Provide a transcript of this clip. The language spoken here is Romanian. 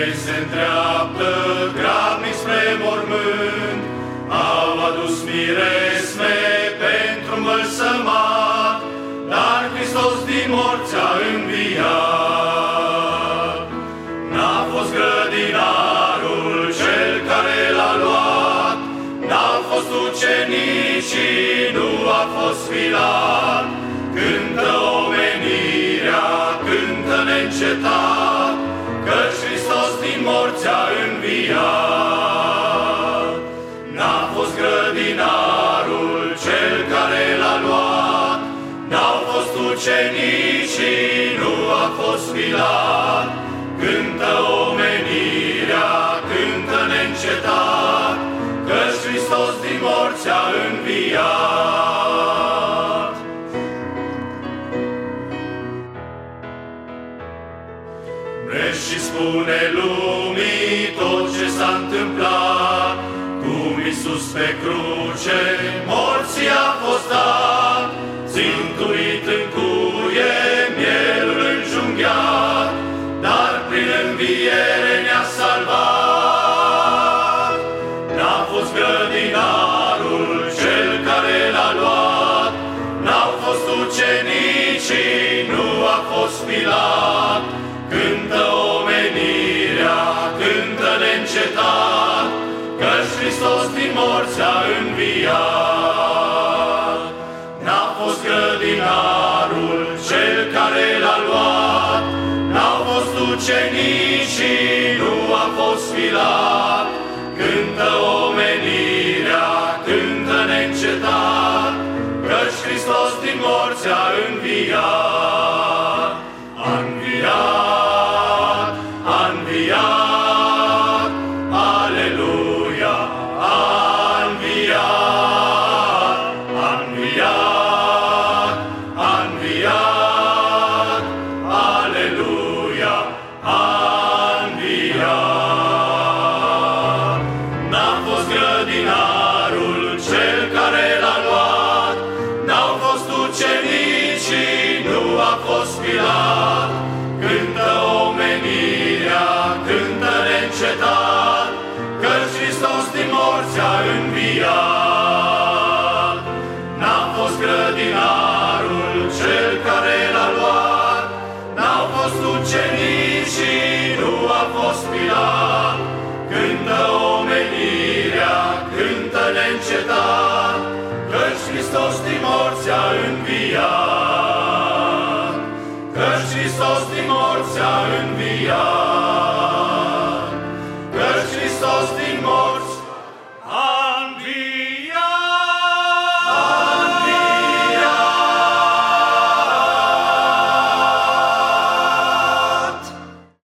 se îndreaptă grabnic spre mormânt, au adus miresme pentru îmbălsămat, dar Hristos din morți a înviat. N-a fost grădinarul cel care l-a luat, n-au fost ucenicii, nu a fost sfilat. Cântă omenirea, cântă neîncetat, căci Hristos din morți a înviat. N-a fost grădinarul cel care l-a luat, n-au fost ucenicii, nu a fost sfilat. Cântă omenirea, cântă neîncetat, căci Hristos din morți a înviat. Mergi și spune lumii tot ce s-a întâmplat, cum Iisus pe cruce morții a fost dat, țintuit în cuie, mielul înjunghiat, dar prin înviere ne-a salvat. N-a fost grădinarul cel care l-a luat, n-au fost ucenicii, nu a fost sfilat. Cântă omenirea, cântă neîncetat, căci Hristos din morți a înviat. N-a fost grădinarul cel care l-a luat, n-au fost ucenicii, nu a fost sfilat. Cântă omenirea, cântă neîncetat, căci Hristos din morți a înviat. A înviat, a înviat, aleluia, a înviat, a înviat, a înviat, aleluia, a înviat. N-a fost grădinarul cel care l-a luat, n-au fost ucenicii, nu a fost sfilat. Cântă omenirea, cântă neîncetat, căci Hristos din morți a înviat. N-a fost grădinarul cel care l-a luat, n-au fost ucenicii, nu a fost sfilat. Cântă omenirea, cântă neîncetat, căci Hristos din morți a înviat. Căci Hristos din morți a înviat.